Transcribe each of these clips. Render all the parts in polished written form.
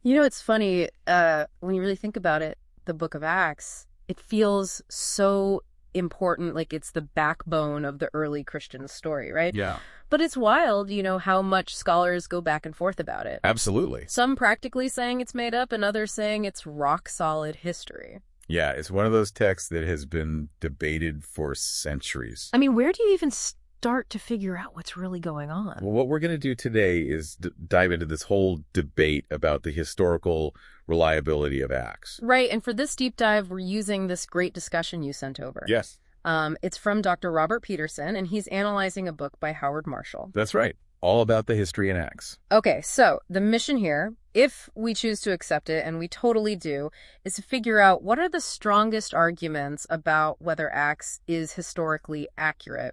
It's funny, when you really think about it, the Book of Acts, it feels so important, like it's the backbone of the early Christian story, right? Yeah, But it's wild, how much scholars go back and forth about it. absolutely. Some practically saying it's made up and others saying it's rock solid history. Yeah, it's one of those texts that has been debated for centuries. I mean, where do you even start to figure out what's really going on? Well, what we're going to do today is dive into this whole debate about the historical reliability of Acts. Right, and for this deep dive, we're using this great discussion you sent over. Yes, It's from Dr. Robert Peterson, and he's analyzing a book by Howard Marshall. that's right. All about the history in Acts. Okay, so the mission here, if we choose to accept it, and we totally do, is to figure out what are the strongest arguments about whether Acts is historically accurate.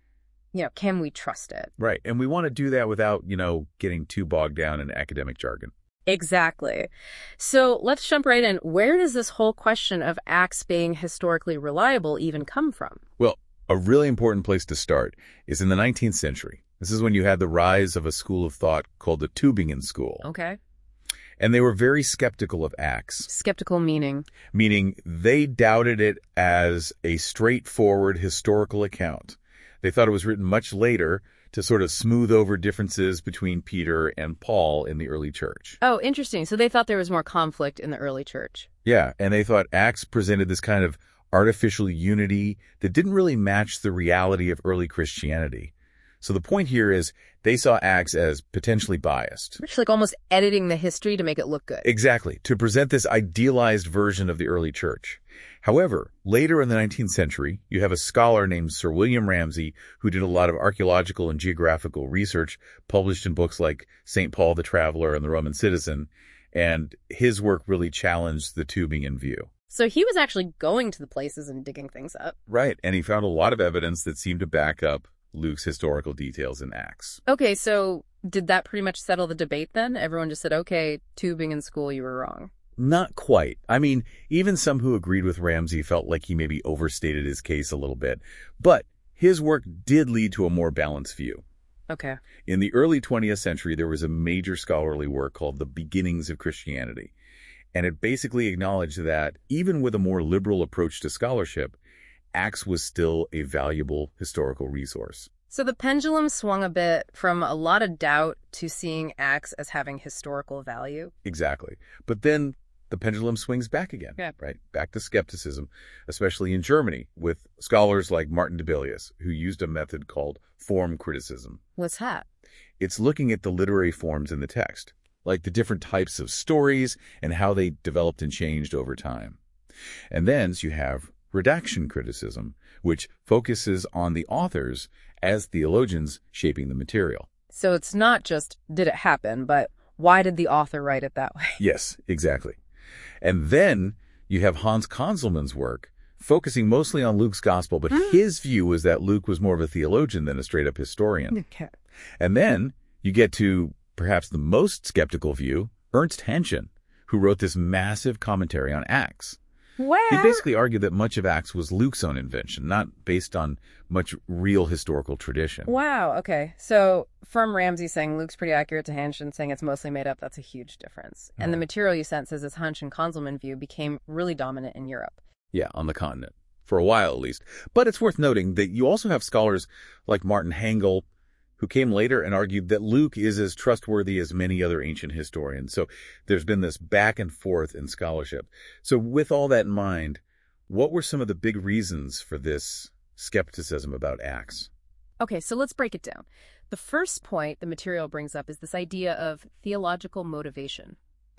Can we trust it? Right. And we want to do that without, getting too bogged down in academic jargon. Exactly. So let's jump right in. Where does this whole question of Acts being historically reliable even come from? Well, a really important place to start is in the 19th century. This is when you had the rise of a school of thought called the Tübingen School. Okay. And they were very skeptical of Acts. Skeptical meaning? Meaning they doubted it as a straightforward historical account. They thought it was written much later to sort of smooth over differences between Peter and Paul in the early church. Oh, interesting. So they thought there was more conflict in the early church. Yeah, and they thought Acts presented this kind of artificial unity that didn't really match the reality of early Christianity. So the point here is they saw Acts as potentially biased. It's like almost editing the history to make it look good. Exactly, to present this idealized version of the early church. However, later in the 19th century, you have a scholar named Sir William Ramsay who did a lot of archaeological and geographical research, published in books like St. Paul the Traveler and the Roman Citizen, and his work really challenged the Tübingen view. So he was actually going to the places and digging things up. Right, and he found a lot of evidence that seemed to back up Luke's historical details in Acts. Okay, so did that pretty much settle the debate then? Everyone just said, okay, Tübingen School, you were wrong. Not quite. I mean, even some who agreed with Ramsay felt like he maybe overstated his case a little bit. But his work did lead to a more balanced view. Okay. In the early 20th century, there was a major scholarly work called The Beginnings of Christianity. And it basically acknowledged that even with a more liberal approach to scholarship, Acts was still a valuable historical resource. So the pendulum swung a bit from a lot of doubt to seeing Acts as having historical value. Exactly. But then the pendulum swings back again, right? Back to skepticism, especially in Germany, with scholars like Martin Dibelius, who used a method called form criticism. What's that? It's looking at the literary forms in the text, like the different types of stories and how they developed and changed over time. And then you have redaction criticism, which focuses on the authors as theologians shaping the material. So it's not just, did it happen, but why did the author write it that way? Yes, exactly. And then you have Hans Conzelmann's work, focusing mostly on Luke's gospel, but his view was that Luke was more of a theologian than a straight-up historian. Okay. And then you get to perhaps the most skeptical view, Ernst Henschen, who wrote this massive commentary on Acts. He basically argued that much of Acts was Luke's own invention, not based on much real historical tradition. Wow, okay. So from Ramsay saying Luke's pretty accurate to Henschen saying it's mostly made up, that's a huge difference. And the material you sent says this Hunch and Conzelmann view became really dominant in Europe. Yeah, on the continent, for a while at least. But it's worth noting that you also have scholars like Martin Hengel, who came later and argued that Luke is as trustworthy as many other ancient historians. So there's been this back and forth in scholarship. So with all that in mind, what were some of the big reasons for this skepticism about Acts? Okay, so let's break it down. The first point the material brings up is this idea of theological motivation.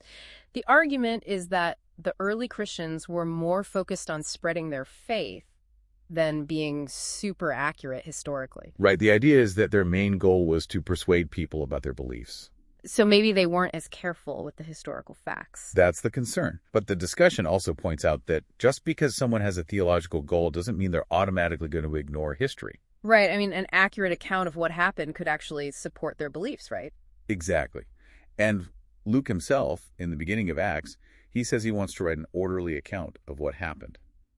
The argument is that the early Christians were more focused on spreading their faith than being super accurate historically. Right. The idea is that their main goal was to persuade people about their beliefs. So maybe they weren't as careful with the historical facts. That's the concern. But the discussion also points out that just because someone has a theological goal doesn't mean they're automatically going to ignore history. Right. I mean, an accurate account of what happened could actually support their beliefs, right? Exactly. And Luke himself, in the beginning of Acts, he says he wants to write an orderly account of what happened.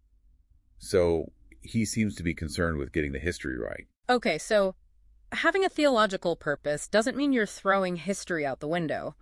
So he seems to be concerned with getting the history right. Okay, so having a theological purpose doesn't mean you're throwing history out the window.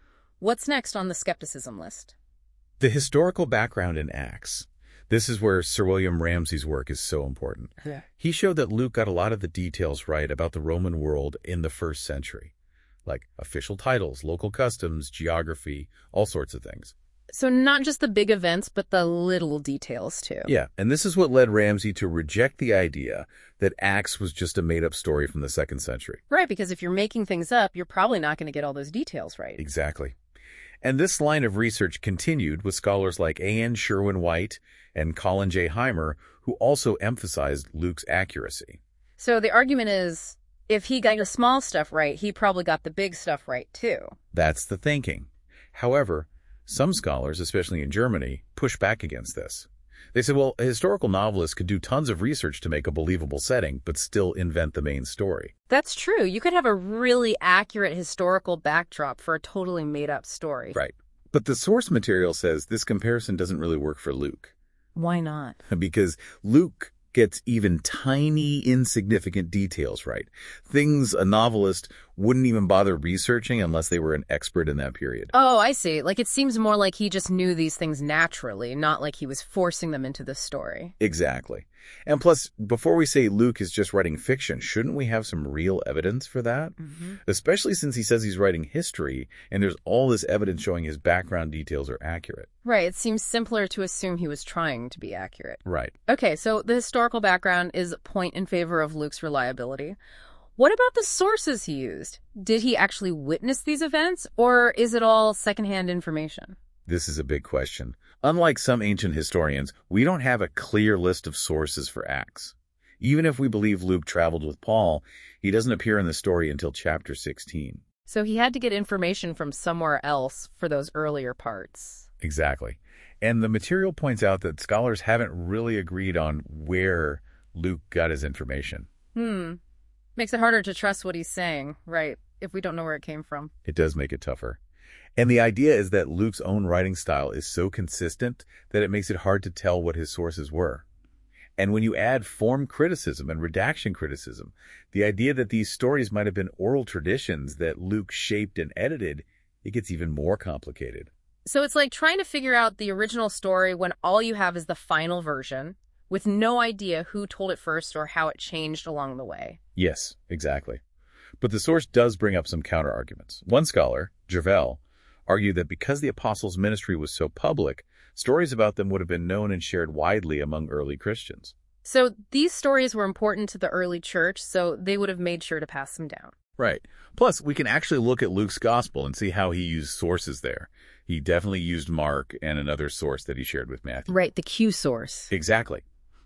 What's next on the skepticism list? The historical background in Acts. This is where Sir William Ramsay's work is so important. Yeah. He showed that Luke got a lot of the details right about the Roman world in the first century, like official titles, local customs, geography, all sorts of things. So not just the big events, but the little details, too. Yeah, and this is what led Ramsay to reject the idea that Acts was just a made-up story from the 2nd century. Right, because if you're making things up, you're probably not going to get all those details right. Exactly. And this line of research continued with scholars like A.N. Sherwin-White and Colin J. Heimer, who also emphasized Luke's accuracy. So the argument is, if he got the small stuff right, he probably got the big stuff right, too. That's the thinking. However, some scholars, especially in Germany, push back against this. They said, well, a historical novelist could do tons of research to make a believable setting, but still invent the main story. That's true. You could have a really accurate historical backdrop for a totally made-up story. Right. But the source material says this comparison doesn't really work for Luke. Why not? Because Luke gets even tiny, insignificant details right. Things a novelist wouldn't even bother researching unless they were an expert in that period. Oh, I see. Like, it seems more like he just knew these things naturally, not like he was forcing them into the story. Exactly. And plus, before we say Luke is just writing fiction, shouldn't we have some real evidence for that? Mm-hmm. Especially since he says he's writing history, and there's all this evidence showing his background details are accurate. Right. It seems simpler to assume he was trying to be accurate. Right. Okay, so the historical background is a point in favor of Luke's reliability. What about the sources he used? Did he actually witness these events, or is it all secondhand information? This is a big question. Unlike some ancient historians, we don't have a clear list of sources for Acts. Even if we believe Luke traveled with Paul, he doesn't appear in the story until chapter 16. So he had to get information from somewhere else for those earlier parts. Exactly. And the material points out that scholars haven't really agreed on where Luke got his information. Makes it harder to trust what he's saying, right, if we don't know where it came from. It does make it tougher. And the idea is that Luke's own writing style is so consistent that it makes it hard to tell what his sources were. And when you add form criticism and redaction criticism, the idea that these stories might have been oral traditions that Luke shaped and edited, it gets even more complicated. So it's like trying to figure out the original story when all you have is the final version, with no idea who told it first or how it changed along the way. Yes, exactly. But the source does bring up some counter-arguments. One scholar, Jervell, argued that because the apostles' ministry was so public, stories about them would have been known and shared widely among early Christians. So these stories were important to the early church, so they would have made sure to pass them down. Right. Plus, we can actually look at Luke's gospel and see how he used sources there. He definitely used Mark and another source that he shared with Matthew. Right, the Q source. Exactly.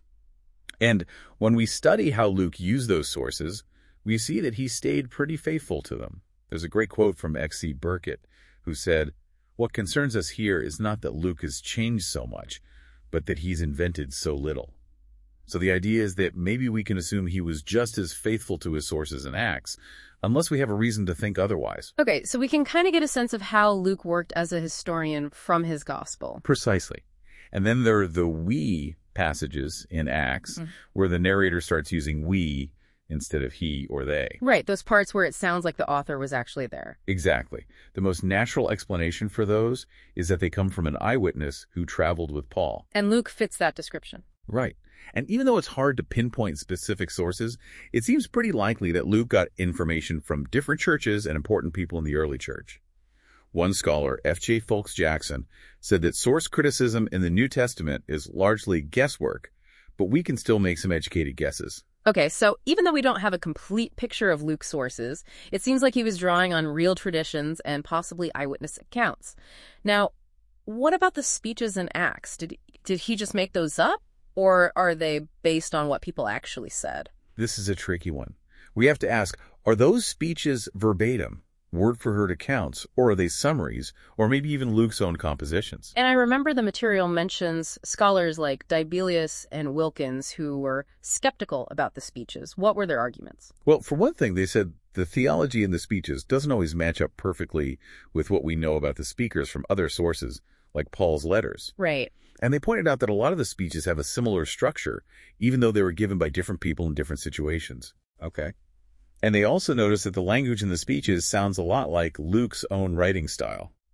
And when we study how Luke used those sources, we see that he stayed pretty faithful to them. There's a great quote from X.C. Burkitt, who said, "What concerns us here is not that Luke has changed so much, but that he's invented so little." So the idea is that maybe we can assume he was just as faithful to his sources in Acts, unless we have a reason to think otherwise. Okay, so we can kind of get a sense of how Luke worked as a historian from his gospel. Precisely. And then there are the we passages in Acts, where the narrator starts using we instead of he or they. Right, those parts where it sounds like the author was actually there. Exactly. The most natural explanation for those is that they come from an eyewitness who traveled with Paul. And Luke fits that description. Right. And even though it's hard to pinpoint specific sources, it seems pretty likely that Luke got information from different churches and important people in the early church. One scholar, F.J. Folks Jackson, said that source criticism in the New Testament is largely guesswork, but we can still make some educated guesses. Okay, so even though we don't have a complete picture of Luke's sources, it seems like he was drawing on real traditions and possibly eyewitness accounts. Now, what about the speeches in Acts? Did he just make those up, or are they based on what people actually said? This is a tricky one. We have to ask, are those speeches verbatim, word-for-word accounts, or are they summaries, or maybe even Luke's own compositions? And I remember the material mentions scholars like Dibelius and Wilkins who were skeptical about the speeches. What were their arguments? Well, for one thing, they said the theology in the speeches doesn't always match up perfectly with what we know about the speakers from other sources, like Paul's letters. Right. And they pointed out that a lot of the speeches have a similar structure, even though they were given by different people in different situations. Okay. And they also noticed that the language in the speeches sounds a lot like Luke's own writing style.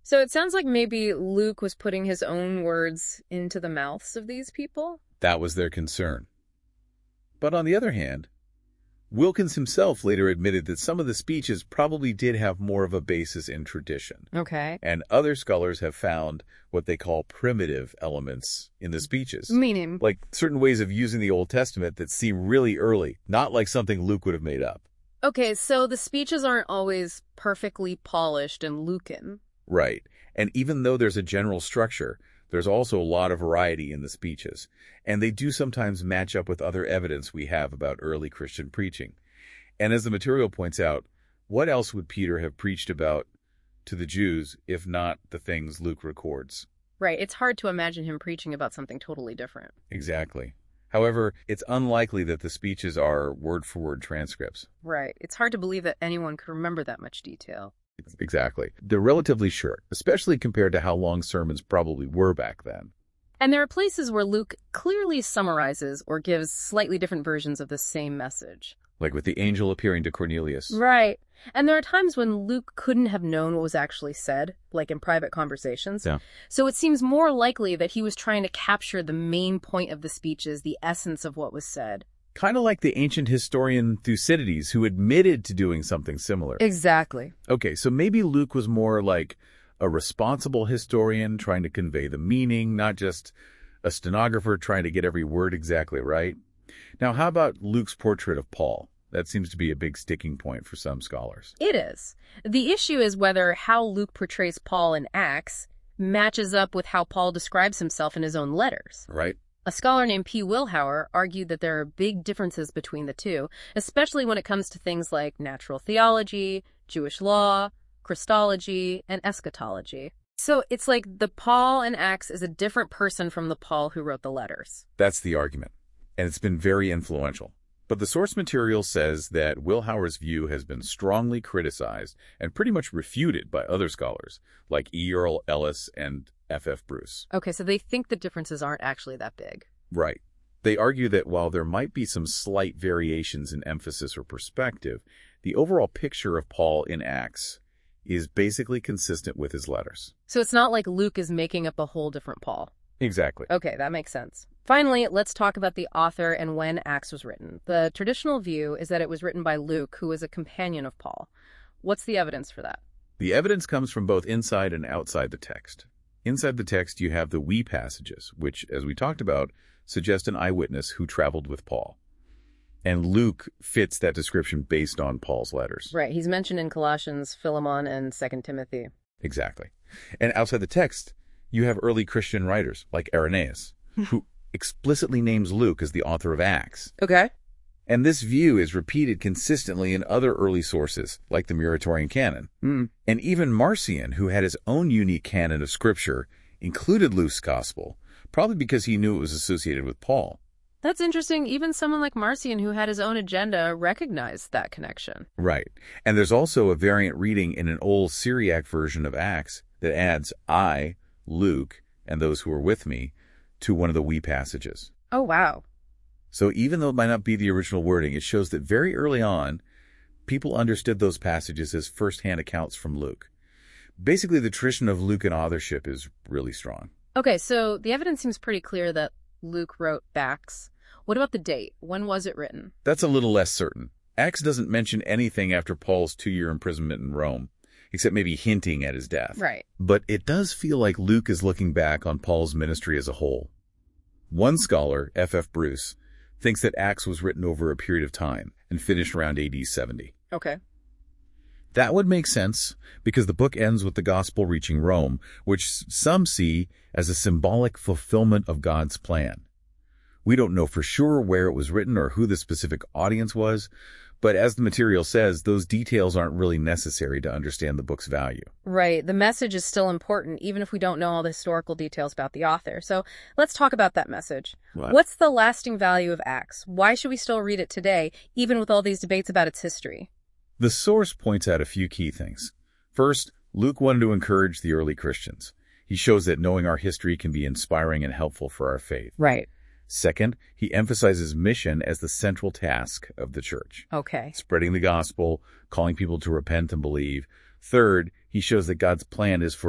So it sounds like maybe Luke was putting his own words into the mouths of these people? That was their concern. But on the other hand, Wilkins himself later admitted that some of the speeches probably did have more of a basis in tradition. Okay. And other scholars have found what they call primitive elements in the speeches. Meaning? Like certain ways of using the Old Testament that seem really early, not like something Luke would have made up. Okay, so the speeches aren't always perfectly polished and Lucan. Right. And even though there's a general structure, there's also a lot of variety in the speeches. And they do sometimes match up with other evidence we have about early Christian preaching. And as the material points out, what else would Peter have preached about to the Jews if not the things Luke records? Right. It's hard to imagine him preaching about something totally different. Exactly. However, it's unlikely that the speeches are word-for-word transcripts. Right. It's hard to believe that anyone could remember that much detail. Exactly. They're relatively short, especially compared to how long sermons probably were back then. And there are places where Luke clearly summarizes or gives slightly different versions of the same message. Like with the angel appearing to Cornelius. Right. And there are times when Luke couldn't have known what was actually said, like in private conversations. Yeah. So it seems more likely that he was trying to capture the main point of the speeches, the essence of what was said. Kind of like the ancient historian Thucydides, who admitted to doing something similar. Exactly. Okay, so maybe Luke was more like a responsible historian trying to convey the meaning, not just a stenographer trying to get every word exactly right. Now, how about Luke's portrait of Paul? That seems to be a big sticking point for some scholars. It is. The issue is whether how Luke portrays Paul in Acts matches up with how Paul describes himself in his own letters. Right. A scholar named P. Wilhauer argued that there are big differences between the two, especially when it comes to things like natural theology, Jewish law, Christology, and eschatology. So it's like the Paul in Acts is a different person from the Paul who wrote the letters. That's the argument, and it's been very influential. But the source material says that Wilhauer's view has been strongly criticized and pretty much refuted by other scholars, like E. Earl Ellis and F. Bruce. Okay, so they think the differences aren't actually that big. Right. They argue that while there might be some slight variations in emphasis or perspective, the overall picture of Paul in Acts is basically consistent with his letters. So it's not like Luke is making up a whole different Paul. Exactly. Okay, that makes sense. Finally, let's talk about the author and when Acts was written. The traditional view is that it was written by Luke, who was a companion of Paul. What's the evidence for that? The evidence comes from both inside and outside the text. Inside the text, you have the we passages, which, as we talked about, suggest an eyewitness who traveled with Paul. And Luke fits that description based on Paul's letters. Right. He's mentioned in Colossians, Philemon, and 2 Timothy. Exactly. And outside the text, you have early Christian writers like Irenaeus, who explicitly names Luke as the author of Acts. Okay. And this view is repeated consistently in other early sources, like the Muratorian canon. And even Marcion, who had his own unique canon of Scripture, included Luke's gospel, probably because he knew it was associated with Paul. That's interesting. Even someone like Marcion, who had his own agenda, recognized that connection. Right. And there's also a variant reading in an old Syriac version of Acts that adds I, Luke, and those who are with me to one of the we passages. Oh, wow. So even though it might not be the original wording, it shows that very early on, people understood those passages as first-hand accounts from Luke. Basically, the tradition of Lucan authorship is really strong. Okay, so the evidence seems pretty clear that Luke wrote Acts. What about the date? When was it written? That's a little less certain. Acts doesn't mention anything after Paul's 2-year imprisonment in Rome, except maybe hinting at his death. Right. But it does feel like Luke is looking back on Paul's ministry as a whole. One scholar, F. Bruce, thinks that Acts was written over a period of time and finished around AD 70. Okay. That would make sense because the book ends with the gospel reaching Rome, which some see as a symbolic fulfillment of God's plan. We don't know for sure where it was written or who the specific audience was, but as the material says, those details aren't really necessary to understand the book's value. Right. The message is still important, even if we don't know all the historical details about the author. So let's talk about that message. What's the lasting value of Acts? Why should we still read it today, even with all these debates about its history? The source points out a few key things. First, Luke wanted to encourage the early Christians. He shows that knowing our history can be inspiring and helpful for our faith. Right. Second, he emphasizes mission as the central task of the church. Okay. Spreading the gospel, calling people to repent and believe. Third, he shows that God's plan is for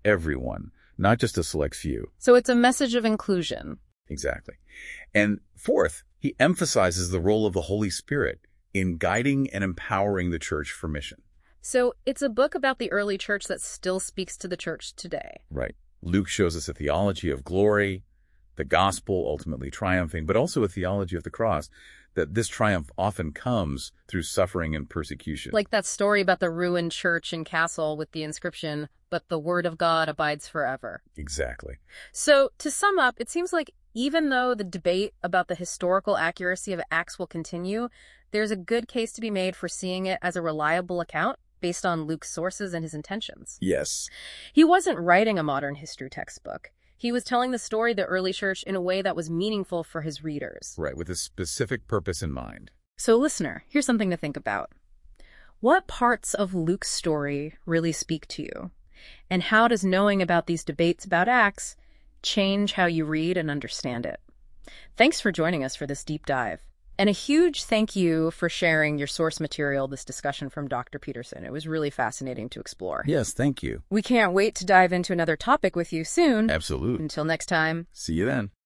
everyone, not just a select few. So it's a message of inclusion. Exactly. And fourth, he emphasizes the role of the Holy Spirit in guiding and empowering the church for mission. So it's a book about the early church that still speaks to the church today. Right. Luke shows us a theology of glory, the gospel ultimately triumphing, but also a theology of the cross, that this triumph often comes through suffering and persecution. Like that story about the ruined church and castle with the inscription, "But the word of God abides forever." Exactly. So to sum up, it seems like even though the debate about the historical accuracy of Acts will continue, there's a good case to be made for seeing it as a reliable account based on Luke's sources and his intentions. Yes. He wasn't writing a modern history textbook. He was telling the story of the early church in a way that was meaningful for his readers. Right, with a specific purpose in mind. So listener, here's something to think about. What parts of Luke's story really speak to you? And how does knowing about these debates about Acts change how you read and understand it? Thanks for joining us for this deep dive. And a huge thank you for sharing your source material, this discussion from Dr. Peterson. It was really fascinating to explore. Yes, thank you. We can't wait to dive into another topic with you soon. Absolutely. Until next time. See you then.